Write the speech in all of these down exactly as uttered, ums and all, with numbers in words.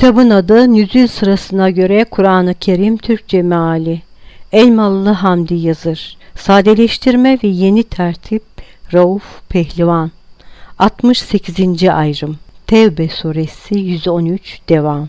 Kitabın adı nüzül sırasına göre Kur'an-ı Kerim Türkçe meali. Elmalılı Hamdi Yazır. Sadeleştirme ve yeni tertip Rauf Pehlivan. altmış sekizinci ayrım. Tevbe suresi yüz on üç devam.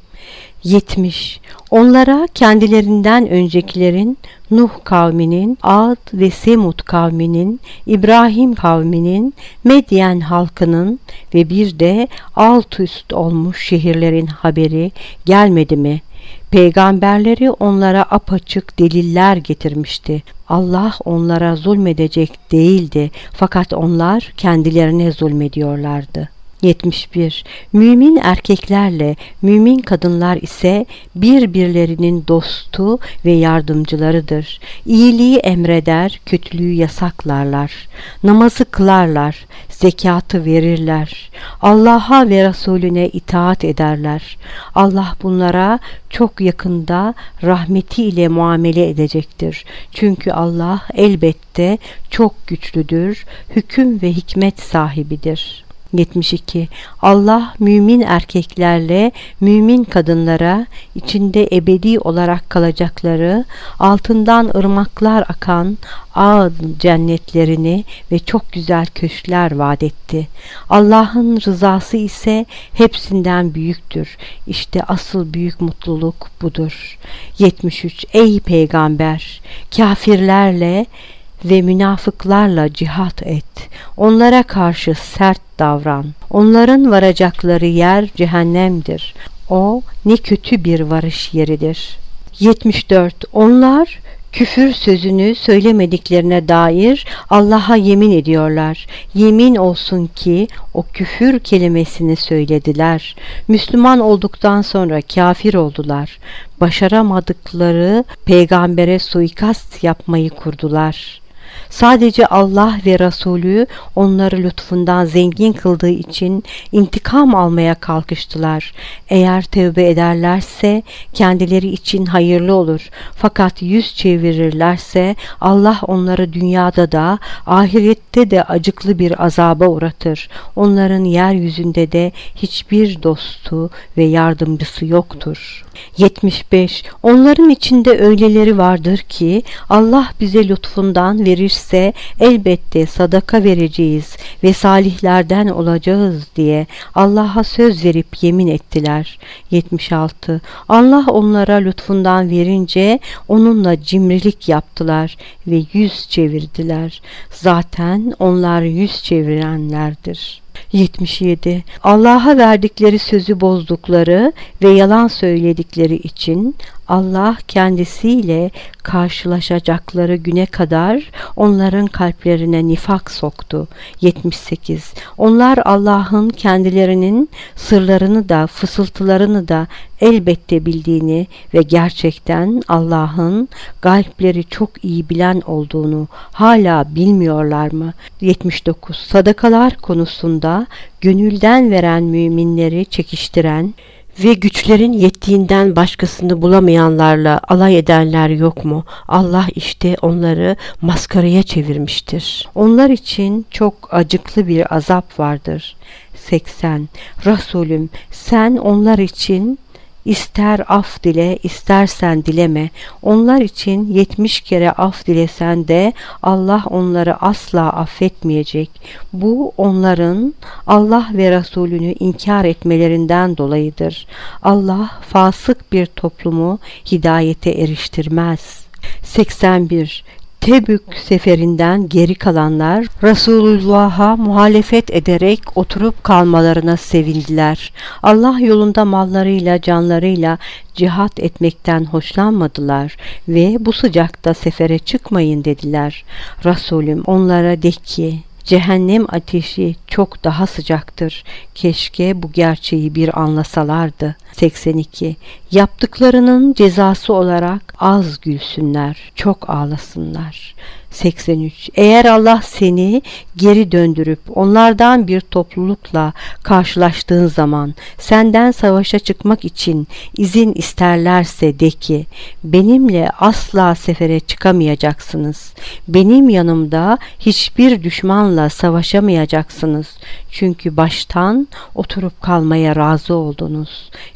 yetmiş. Onlara kendilerinden öncekilerin Nuh kavminin, Ad ve Semud kavminin, İbrahim kavminin, Medyen halkının ve bir de alt üst olmuş şehirlerin haberi gelmedi mi? Peygamberleri onlara apaçık deliller getirmişti. Allah onlara zulmedecek değildi, fakat onlar kendilerine zulmediyorlardı. yetmiş bir. Mümin erkeklerle mümin kadınlar ise birbirlerinin dostu ve yardımcılarıdır. İyiliği emreder, kötülüğü yasaklarlar. Namazı kılarlar, zekatı verirler. Allah'a ve Resulüne itaat ederler. Allah bunlara çok yakında rahmetiyle muamele edecektir. Çünkü Allah elbette çok güçlüdür, hüküm ve hikmet sahibidir. yetmiş iki. Allah mümin erkeklerle mümin kadınlara içinde ebedi olarak kalacakları, altından ırmaklar akan Ad cennetlerini ve çok güzel köşkler vaat etti. Allah'ın rızası ise hepsinden büyüktür. İşte asıl büyük mutluluk budur. yetmiş üç. Ey peygamber! Kafirlerle ve münafıklarla cihat et. Onlara karşı sert davran. Onların varacakları yer cehennemdir. O ne kötü bir varış yeridir. yetmiş dört. Onlar küfür sözünü söylemediklerine dair Allah'a yemin ediyorlar. Yemin olsun ki o küfür kelimesini söylediler. Müslüman olduktan sonra kafir oldular. Başaramadıkları peygambere suikast yapmayı kurdular. Sadece Allah ve Resulü onları lütfundan zengin kıldığı için intikam almaya kalkıştılar. Eğer tövbe ederlerse kendileri için hayırlı olur. Fakat yüz çevirirlerse Allah onları dünyada da ahirette de acıklı bir azaba uğratır. Onların yeryüzünde de hiçbir dostu ve yardımcısı yoktur. yetmiş beş. Onların içinde öyleleri vardır ki Allah bize lütfundan verirse elbette sadaka vereceğiz ve salihlerden olacağız diye Allah'a söz verip yemin ettiler. yetmiş altı. Allah onlara lütfundan verince onunla cimrilik yaptılar ve yüz çevirdiler. Zaten onlar yüz çevirenlerdir. yetmiş yedi. Allah'a verdikleri sözü bozdukları ve yalan söyledikleri için Allah kendisiyle karşılaşacakları güne kadar onların kalplerine nifak soktu. yetmiş sekiz. Onlar Allah'ın kendilerinin sırlarını da fısıltılarını da elbette bildiğini ve gerçekten Allah'ın kalpleri çok iyi bilen olduğunu hala bilmiyorlar mı? yetmiş dokuz. Sadakalar konusunda gönülden veren müminleri çekiştiren ve güçlerin yettiğinden başkasını bulamayanlarla alay edenler yok mu? Allah işte onları maskaraya çevirmiştir. Onlar için çok acıklı bir azap vardır. seksen. Resulüm, sen onlar için İster af dile, istersen dileme. Onlar için yetmiş kere af dilesen de Allah onları asla affetmeyecek. Bu onların Allah ve Resulünü inkar etmelerinden dolayıdır. Allah fasık bir toplumu hidayete eriştirmez. seksen bir. Tebük seferinden geri kalanlar Resulullah'a muhalefet ederek oturup kalmalarına sevindiler. Allah yolunda mallarıyla canlarıyla cihat etmekten hoşlanmadılar ve bu sıcakta sefere çıkmayın dediler. Resulüm onlara de ki cehennem ateşi çok daha sıcaktır. Keşke bu gerçeği bir anlasalardı. seksen iki. Yaptıklarının cezası olarak az gülsünler, çok ağlasınlar. seksen üç. Eğer Allah seni geri döndürüp onlardan bir toplulukla karşılaştığın zaman senden savaşa çıkmak için izin isterlerse de ki benimle asla sefere çıkamayacaksınız. Benim yanımda hiçbir düşmanla savaşamayacaksınız. Çünkü baştan oturup kalmaya razı oldunuz.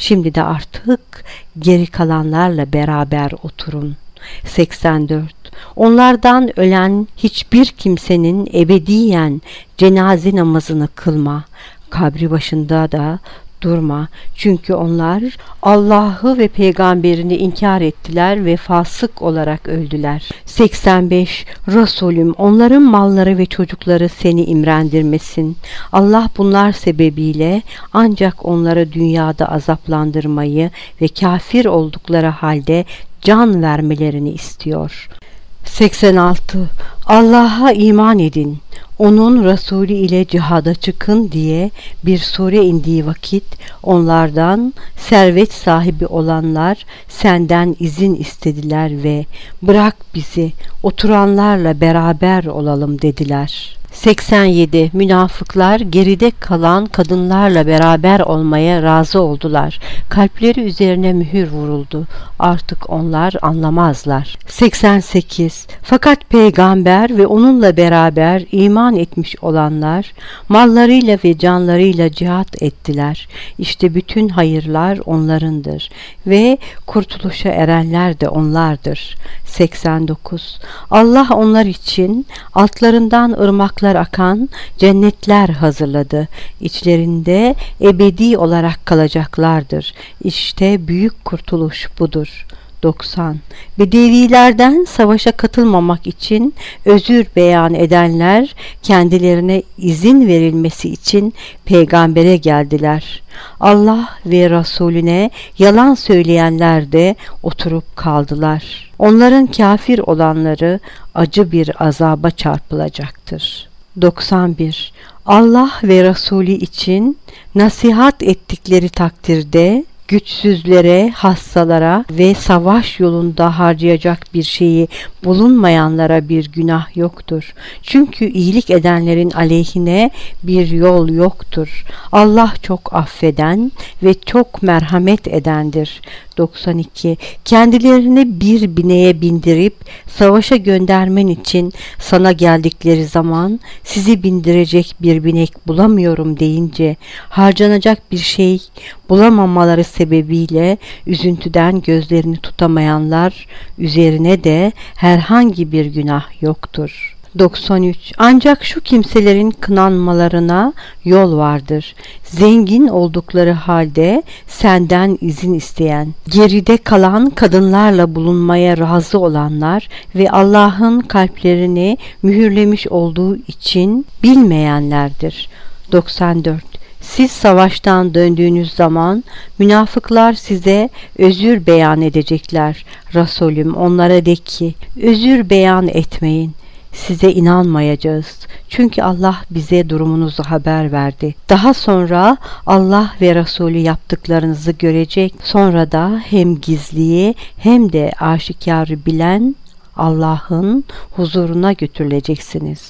Şimdi de artık geri kalanlarla beraber oturun. seksen dört. Onlardan ölen hiçbir kimsenin ebediyen cenaze namazını kılma. Kabri başında da durma. Çünkü onlar Allah'ı ve peygamberini inkar ettiler ve fasık olarak öldüler. seksen beş. Resulüm, onların malları ve çocukları seni imrendirmesin. Allah bunlar sebebiyle ancak onları dünyada azaplandırmayı ve kafir oldukları halde can vermelerini istiyor. seksen altı. Allah'a iman edin, onun Resulü ile cihada çıkın diye bir sure indiği vakit onlardan servet sahibi olanlar senden izin istediler ve bırak bizi oturanlarla beraber olalım dediler. seksen yedi. Münafıklar geride kalan kadınlarla beraber olmaya razı oldular. Kalpleri üzerine mühür vuruldu. Artık onlar anlamazlar. seksen sekiz. Fakat peygamber ve onunla beraber iman etmiş olanlar mallarıyla ve canlarıyla cihat ettiler. İşte bütün hayırlar onlarındır ve kurtuluşa erenler de onlardır. seksen dokuz. Allah onlar için altlarından ırmaklar akan cennetler hazırladı. İçlerinde ebedi olarak kalacaklardır. İşte büyük kurtuluş budur. doksan. Bedevilerden savaşa katılmamak için özür beyan edenler kendilerine izin verilmesi için peygambere geldiler. Allah ve Resulüne yalan söyleyenler de oturup kaldılar. Onların kafir olanları acı bir azaba çarpılacaktır. doksan bir. Allah ve Resulü için nasihat ettikleri takdirde güçsüzlere, hastalara ve savaş yolunda harcayacak bir şeyi bulunmayanlara bir günah yoktur. Çünkü iyilik edenlerin aleyhine bir yol yoktur. Allah çok affeden ve çok merhamet edendir. doksan iki. Kendilerini bir bineğe bindirip savaşa göndermen için sana geldikleri zaman sizi bindirecek bir binek bulamıyorum deyince harcanacak bir şey bulamamaları sebebiyle üzüntüden gözlerini tutamayanlar üzerine de herhangi bir günah yoktur. doksan üç. Ancak şu kimselerin kınanmalarına yol vardır. Zengin oldukları halde senden izin isteyen, geride kalan kadınlarla bulunmaya razı olanlar ve Allah'ın kalplerini mühürlemiş olduğu için bilmeyenlerdir. doksan dört. Siz savaştan döndüğünüz zaman münafıklar size özür beyan edecekler. Resulüm, onlara de ki, özür beyan etmeyin. Size inanmayacağız. Çünkü Allah bize durumunuzu haber verdi. Daha sonra Allah ve Resulü yaptıklarınızı görecek. Sonra da hem gizliyi hem de aşikarı bilen Allah'ın huzuruna götürüleceksiniz.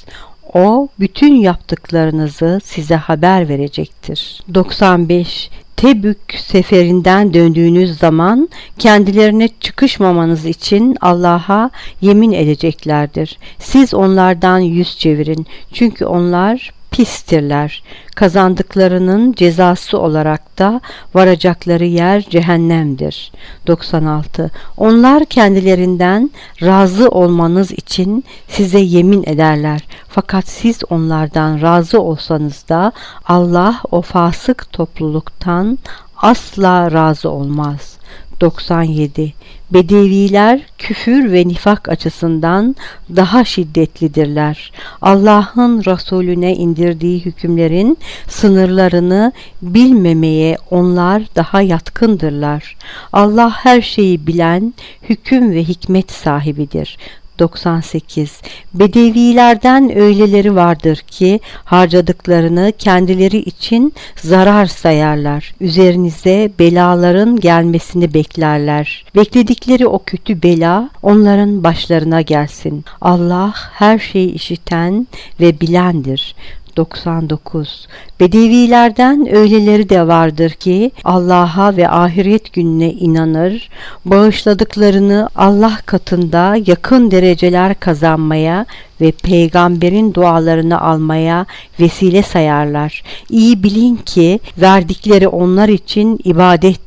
O bütün yaptıklarınızı size haber verecektir. doksan beş. Tebük seferinden döndüğünüz zaman kendilerine çıkışmamanız için Allah'a yemin edeceklerdir. Siz onlardan yüz çevirin. Çünkü onlar pistirler. Kazandıklarının cezası olarak da varacakları yer cehennemdir. doksan altı. Onlar kendilerinden razı olmanız için size yemin ederler. Fakat siz onlardan razı olsanız da Allah o fasık topluluktan asla razı olmaz. doksan yedi. Bedeviler küfür ve nifak açısından daha şiddetlidirler. Allah'ın Resulüne indirdiği hükümlerin sınırlarını bilmemeye onlar daha yatkındırlar. Allah her şeyi bilen, hüküm ve hikmet sahibidir. doksan sekiz. Bedevilerden öyleleri vardır ki harcadıklarını kendileri için zarar sayarlar. Üzerinize belaların gelmesini beklerler. Bekledikleri o kötü bela onların başlarına gelsin. Allah her şeyi işiten ve bilendir. doksan dokuz. Bedevilerden öyleleri de vardır ki Allah'a ve ahiret gününe inanır, bağışladıklarını Allah katında yakın dereceler kazanmaya ve peygamberin dualarını almaya vesile sayarlar. İyi bilin ki verdikleri onlar için ibadet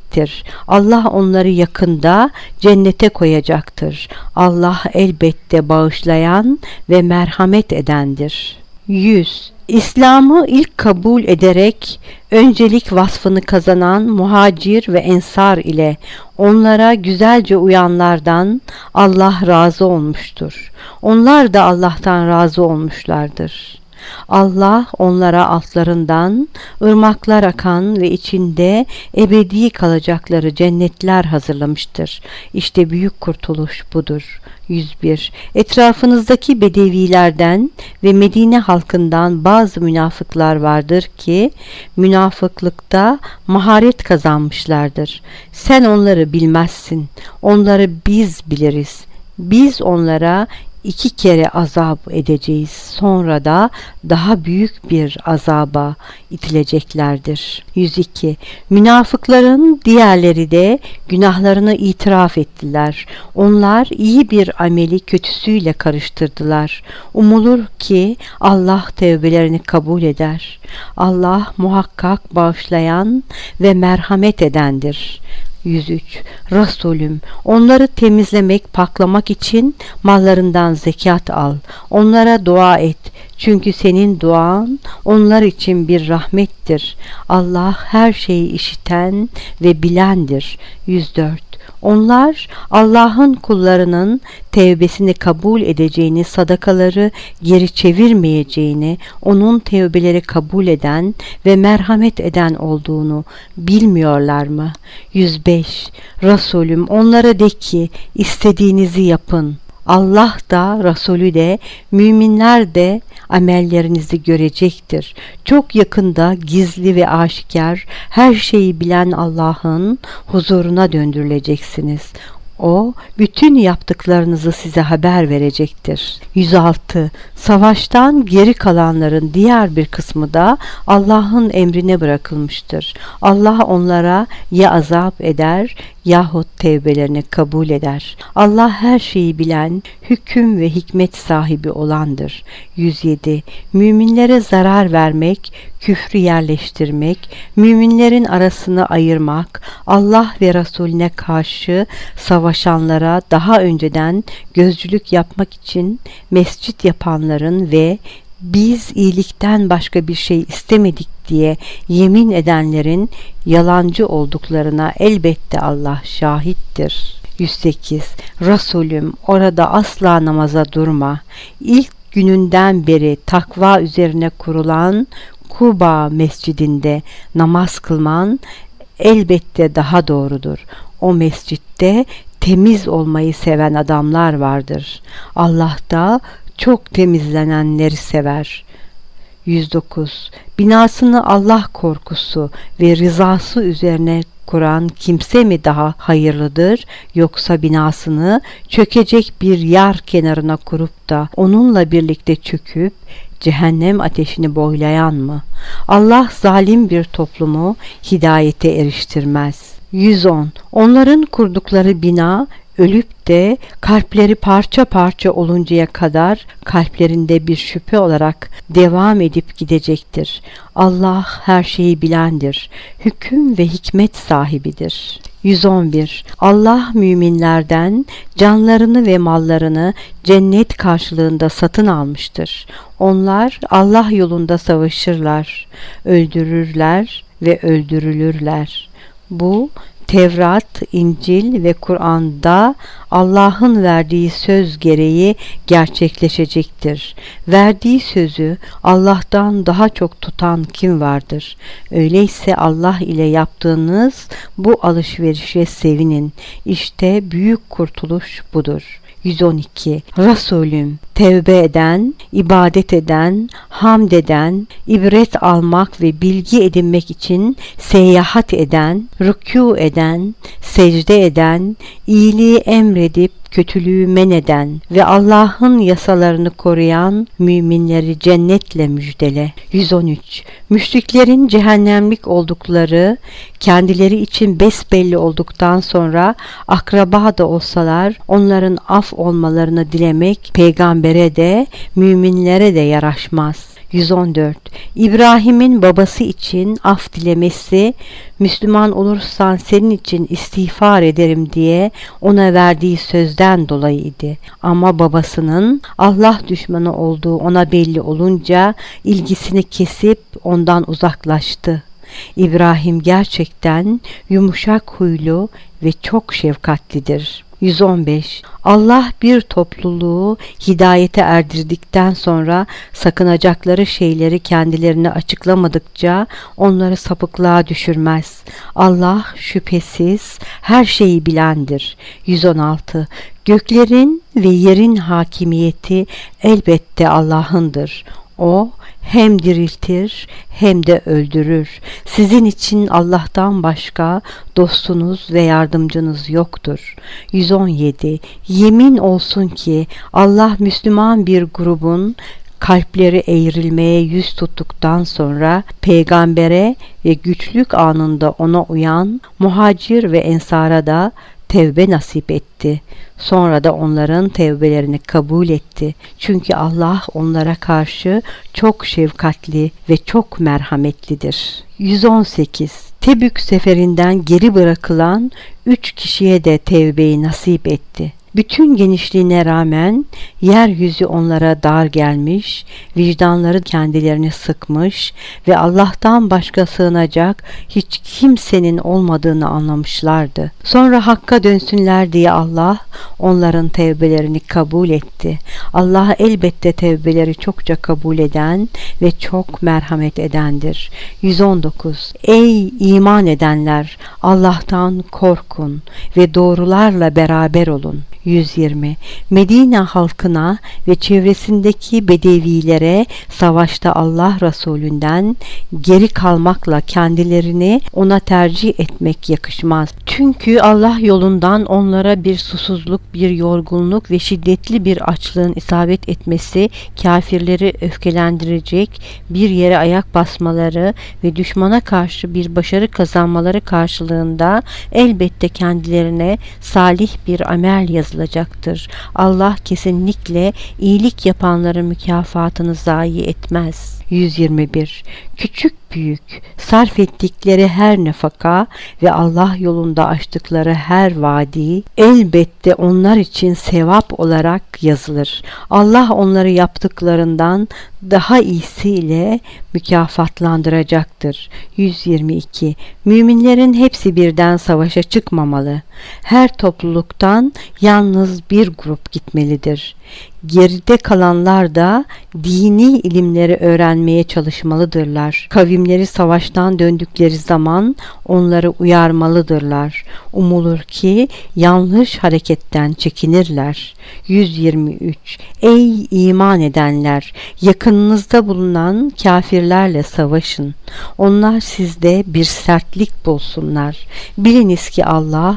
gerçektir. Allah onları yakında cennete koyacaktır. Allah elbette bağışlayan ve merhamet edendir. yüz. İslam'ı ilk kabul ederek öncelik vasfını kazanan muhacir ve ensar ile onlara güzelce uyanlardan Allah razı olmuştur. Onlar da Allah'tan razı olmuşlardır. Allah onlara altlarından ırmaklar akan ve içinde ebedi kalacakları cennetler hazırlamıştır. İşte büyük kurtuluş budur. yüz bir. Etrafınızdaki bedevilerden ve Medine halkından bazı münafıklar vardır ki münafıklıkta maharet kazanmışlardır. Sen onları bilmezsin. Onları biz biliriz. Biz onlara iki kere azap edeceğiz. Sonra da daha büyük bir azaba itileceklerdir. yüz iki. Münafıkların diğerleri de günahlarını itiraf ettiler. Onlar iyi bir ameli kötüsüyle karıştırdılar. Umulur ki Allah tevbelerini kabul eder. Allah muhakkak bağışlayan ve merhamet edendir. yüz üç. Resulüm, onları temizlemek, paklamak için mallarından zekat al. Onlara dua et. Çünkü senin duan onlar için bir rahmettir. Allah her şeyi işiten ve bilendir. yüz dört. Onlar Allah'ın kullarının tevbesini kabul edeceğini, sadakaları geri çevirmeyeceğini, onun tevbeleri kabul eden ve merhamet eden olduğunu bilmiyorlar mı? yüz beş. Resulüm, onlara de ki istediğinizi yapın. Allah da, Resulü de, müminler de amellerinizi görecektir. Çok yakında gizli ve aşikar her şeyi bilen Allah'ın huzuruna döndürüleceksiniz. O bütün yaptıklarınızı size haber verecektir. yüz altı. Savaştan geri kalanların diğer bir kısmı da Allah'ın emrine bırakılmıştır. Allah onlara ya azap eder yahut tevbelerini kabul eder. Allah her şeyi bilen, hüküm ve hikmet sahibi olandır. yüz yedi. Müminlere zarar vermek, küfrü yerleştirmek, müminlerin arasını ayırmak, Allah ve Resulüne karşı savaşanlara daha önceden gözcülük yapmak için mescit yapanların ve biz iyilikten başka bir şey istemedik diye yemin edenlerin yalancı olduklarına elbette Allah şahittir. yüz sekiz. Resulüm, orada asla namaza durma. İlk gününden beri takva üzerine kurulan Kuba mescidinde namaz kılman elbette daha doğrudur. O mescitte temiz olmayı seven adamlar vardır. Allah da çok temizlenenleri sever. yüz dokuz. Binasını Allah korkusu ve rızası üzerine kuran kimse mi daha hayırlıdır, yoksa binasını çökecek bir yar kenarına kurup da onunla birlikte çöküp cehennem ateşini boylayan mı? Allah zalim bir toplumu hidayete eriştirmez. yüz on. Onların kurdukları bina ölüp de kalpleri parça parça oluncaya kadar kalplerinde bir şüphe olarak devam edip gidecektir. Allah her şeyi bilendir. Hüküm ve hikmet sahibidir. yüz on bir. Allah müminlerden canlarını ve mallarını cennet karşılığında satın almıştır. Onlar Allah yolunda savaşırlar, öldürürler ve öldürülürler. Bu Tevrat, İncil ve Kur'an'da Allah'ın verdiği söz gereği gerçekleşecektir. Verdiği sözü Allah'tan daha çok tutan kim vardır? Öyleyse Allah ile yaptığınız bu alışverişe sevinin. İşte büyük kurtuluş budur. yüz on iki. Resulüm, tevbe eden, ibadet eden, hamd eden, ibret almak ve bilgi edinmek için seyahat eden, rükû eden, secde eden, iyiliği emredip kötülüğü men eden ve Allah'ın yasalarını koruyan müminleri cennetle müjdele. yüz on üç. Müşriklerin cehennemlik oldukları kendileri için besbelli olduktan sonra akraba da olsalar onların af olmalarını dilemek peygambere de müminlere de yaraşmaz. yüz on dört. İbrahim'in babası için af dilemesi, Müslüman olursan senin için istiğfar ederim diye ona verdiği sözden dolayıydı. Ama babasının Allah düşmanı olduğu ona belli olunca ilgisini kesip ondan uzaklaştı. İbrahim gerçekten yumuşak huylu ve çok şefkatlidir. yüz on beş. Allah bir topluluğu hidayete erdirdikten sonra sakınacakları şeyleri kendilerine açıklamadıkça onları sapıklığa düşürmez. Allah şüphesiz her şeyi bilendir. yüz on altı. Göklerin ve yerin hakimiyeti elbette Allah'ındır. O hem diriltir hem de öldürür. Sizin için Allah'tan başka dostunuz ve yardımcınız yoktur. yüz on yedi. Yemin olsun ki Allah Müslüman bir grubun kalpleri eğrilmeye yüz tuttuktan sonra peygambere ve güçlük anında ona uyan muhacir ve ensara da tevbe nasip etti. Sonra da onların tevbelerini kabul etti. Çünkü Allah onlara karşı çok şefkatli ve çok merhametlidir. yüz on sekiz. Tebük seferinden geri bırakılan üç kişiye de tevbeyi nasip etti. Bütün genişliğine rağmen yeryüzü onlara dar gelmiş, vicdanları kendilerini sıkmış ve Allah'tan başka sığınacak hiç kimsenin olmadığını anlamışlardı. Sonra Hakk'a dönsünler diye Allah onların tevbelerini kabul etti. Allah elbette tevbeleri çokça kabul eden ve çok merhamet edendir. yüz on dokuz. Ey iman edenler! Allah'tan korkun ve doğrularla beraber olun. yüz yirmi. Medine halkına ve çevresindeki bedevilere savaşta Allah Resulünden geri kalmakla kendilerini ona tercih etmek yakışmaz. Çünkü Allah yolundan onlara bir susuzluk, bir yorgunluk ve şiddetli bir açlığın isabet etmesi kafirleri öfkelendirecek, bir yere ayak basmaları ve düşmana karşı bir başarı kazanmaları karşılığında elbette kendilerine salih bir amel yazılacaktır. Allah kesinlikle iyilik yapanların mükafatını zayi etmez. yüz yirmi bir. Küçük büyük sarf ettikleri her nefaka ve Allah yolunda açtıkları her vadi elbette onlar için sevap olarak yazılır. Allah onları yaptıklarından daha iyisiyle mükafatlandıracaktır. yüz yirmi iki. Müminlerin hepsi birden savaşa çıkmamalı. Her topluluktan yalnız bir grup gitmelidir. Geride kalanlar da dini ilimleri öğrenmeye çalışmalıdırlar. Kavimleri savaştan döndükleri zaman onları uyarmalıdırlar. Umulur ki yanlış hareketten çekinirler. yüz yirmi üç. Ey iman edenler! Yakınınızda bulunan kafirlerle savaşın. Onlar sizde bir sertlik bulsunlar. Biliniz ki Allah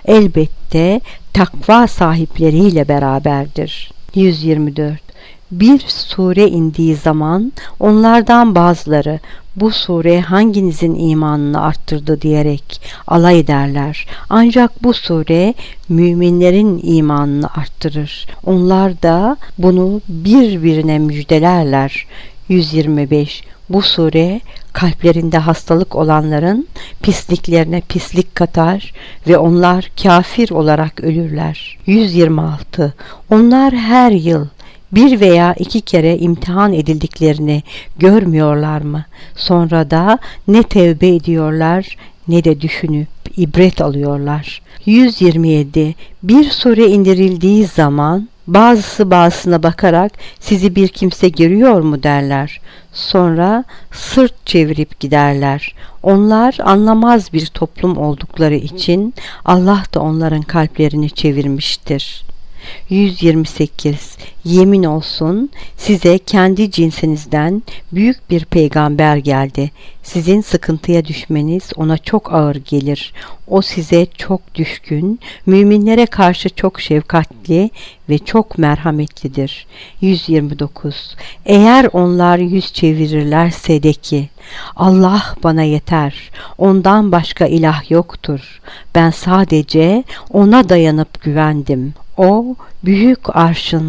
elbette takva sahipleriyle beraberdir. yüz yirmi dört. Bir sure indiği zaman onlardan bazıları bu sure hanginizin imanını arttırdı diyerek alay ederler. Ancak bu sure müminlerin imanını arttırır. Onlar da bunu birbirine müjdelerler. yüz yirmi beş. Bu sure kalplerinde hastalık olanların pisliklerine pislik katar ve onlar kafir olarak ölürler. yüz yirmi altı. Onlar her yıl bir veya iki kere imtihan edildiklerini görmüyorlar mı? Sonra da ne tevbe ediyorlar ne de düşünüp ibret alıyorlar. yüz yirmi yedi. Bir sure indirildiği zaman bazısı bazısına bakarak sizi bir kimse görüyor mu derler. Sonra sırt çevirip giderler. Onlar anlamaz bir toplum oldukları için Allah da onların kalplerini çevirmiştir. yüz yirmi sekiz. Yemin olsun size kendi cinsinizden büyük bir peygamber geldi. Sizin sıkıntıya düşmeniz ona çok ağır gelir. O size çok düşkün, müminlere karşı çok şefkatli ve çok merhametlidir. yüz yirmi dokuz. Eğer onlar yüz çevirirlerse de ki Allah bana yeter, ondan başka ilah yoktur. Ben sadece ona dayanıp güvendim. O büyük arşın sahibi.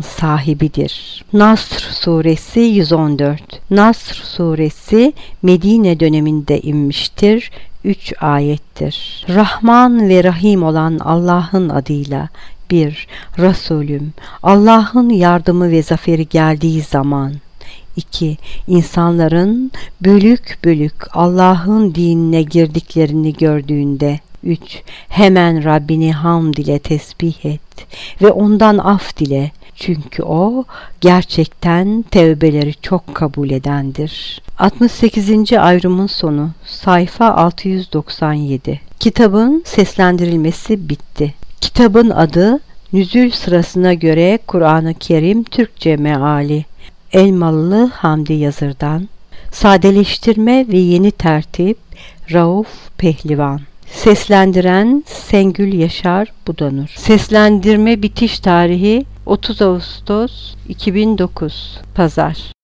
sahibidir. Nasr suresi yüz on dört. Nasr suresi Medine döneminde inmiştir. üç ayettir. Rahman ve Rahim olan Allah'ın adıyla. bir. Resulüm, Allah'ın yardımı ve zaferi geldiği zaman. iki. İnsanların bölük bölük Allah'ın dinine girdiklerini gördüğünde. üç. Hemen Rabbini hamd ile tesbih et ve ondan af dile. Çünkü o gerçekten tevbeleri çok kabul edendir. altmış sekizinci ayrımın sonu, sayfa altı yüz doksan yedi. Kitabın seslendirilmesi bitti. Kitabın adı nüzül sırasına göre Kur'an-ı Kerim Türkçe meali. Elmalı Hamdi Yazır'dan. Sadeleştirme ve yeni tertip Rauf Pehlivan. Seslendiren Sengül Yaşar Budanur. Seslendirme bitiş tarihi otuz Ağustos iki bin dokuz Pazar.